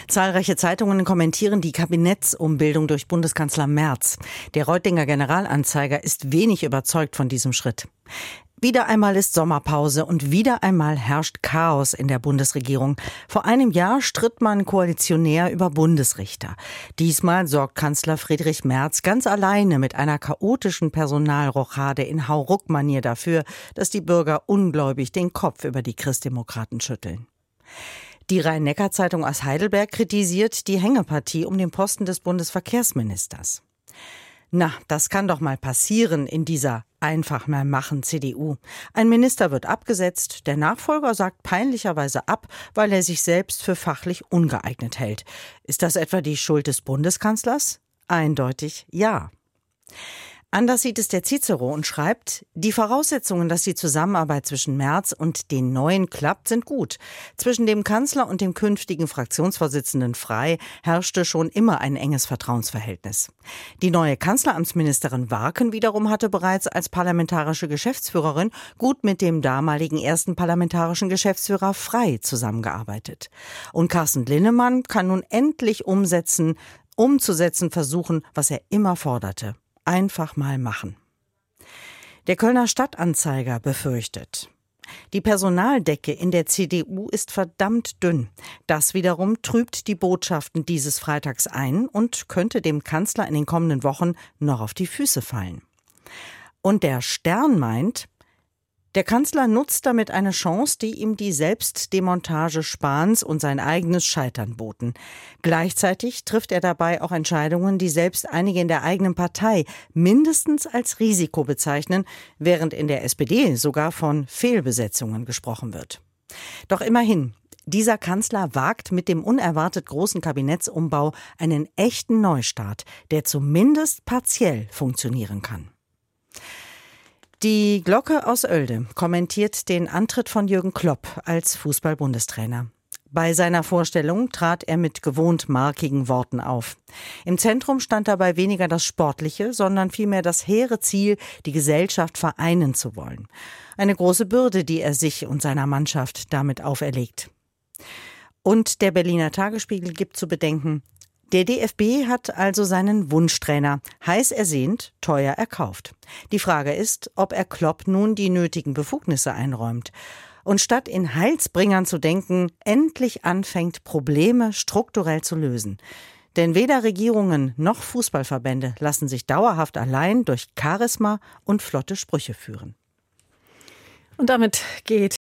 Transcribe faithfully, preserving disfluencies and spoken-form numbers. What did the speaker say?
Zahlreiche Zeitungen kommentieren die Kabinettsumbildung durch Bundeskanzler Merz. Der Reutlinger Generalanzeiger ist wenig überzeugt von diesem Schritt. Wieder einmal ist Sommerpause und wieder einmal herrscht Chaos in der Bundesregierung. Vor einem Jahr stritt man koalitionär über Bundesrichter. Diesmal sorgt Kanzler Friedrich Merz ganz alleine mit einer chaotischen Personalrochade in Hauruck-Manier dafür, dass die Bürger ungläubig den Kopf über die Christdemokraten schütteln. Die Rhein-Neckar-Zeitung aus Heidelberg kritisiert die Hängepartie um den Posten des Bundesverkehrsministers. Na, das kann doch mal passieren in dieser einfach mal machen C D U. Ein Minister wird abgesetzt, der Nachfolger sagt peinlicherweise ab, weil er sich selbst für fachlich ungeeignet hält. Ist das etwa die Schuld des Bundeskanzlers? Eindeutig ja. Anders sieht es der Cicero und schreibt, die Voraussetzungen, dass die Zusammenarbeit zwischen Merz und den Neuen klappt, sind gut. Zwischen dem Kanzler und dem künftigen Fraktionsvorsitzenden Frey herrschte schon immer ein enges Vertrauensverhältnis. Die neue Kanzleramtsministerin Warken wiederum hatte bereits als parlamentarische Geschäftsführerin gut mit dem damaligen ersten parlamentarischen Geschäftsführer Frey zusammengearbeitet. Und Carsten Linnemann kann nun endlich umsetzen, umzusetzen versuchen, was er immer forderte. Einfach mal machen. Der Kölner Stadtanzeiger befürchtet, die Personaldecke in der C D U ist verdammt dünn. Das wiederum trübt die Botschaften dieses Freitags ein und könnte dem Kanzler in den kommenden Wochen noch auf die Füße fallen. Und der Stern meint, der Kanzler nutzt damit eine Chance, die ihm die Selbstdemontage Spahns und sein eigenes Scheitern boten. Gleichzeitig trifft er dabei auch Entscheidungen, die selbst einige in der eigenen Partei mindestens als Risiko bezeichnen, während in der S P D sogar von Fehlbesetzungen gesprochen wird. Doch immerhin, dieser Kanzler wagt mit dem unerwartet großen Kabinettsumbau einen echten Neustart, der zumindest partiell funktionieren kann. Die Glocke aus Oelde kommentiert den Antritt von Jürgen Klopp als Fußball-Bundestrainer. Bei seiner Vorstellung trat er mit gewohnt markigen Worten auf. Im Zentrum stand dabei weniger das Sportliche, sondern vielmehr das hehre Ziel, die Gesellschaft vereinen zu wollen. Eine große Bürde, die er sich und seiner Mannschaft damit auferlegt. Und der Berliner Tagesspiegel gibt zu bedenken, der D F B hat also seinen Wunschtrainer, heiß ersehnt, teuer erkauft. Die Frage ist, ob er Klopp nun die nötigen Befugnisse einräumt und statt in Heilsbringern zu denken, endlich anfängt, Probleme strukturell zu lösen. Denn weder Regierungen noch Fußballverbände lassen sich dauerhaft allein durch Charisma und flotte Sprüche führen. Und damit geht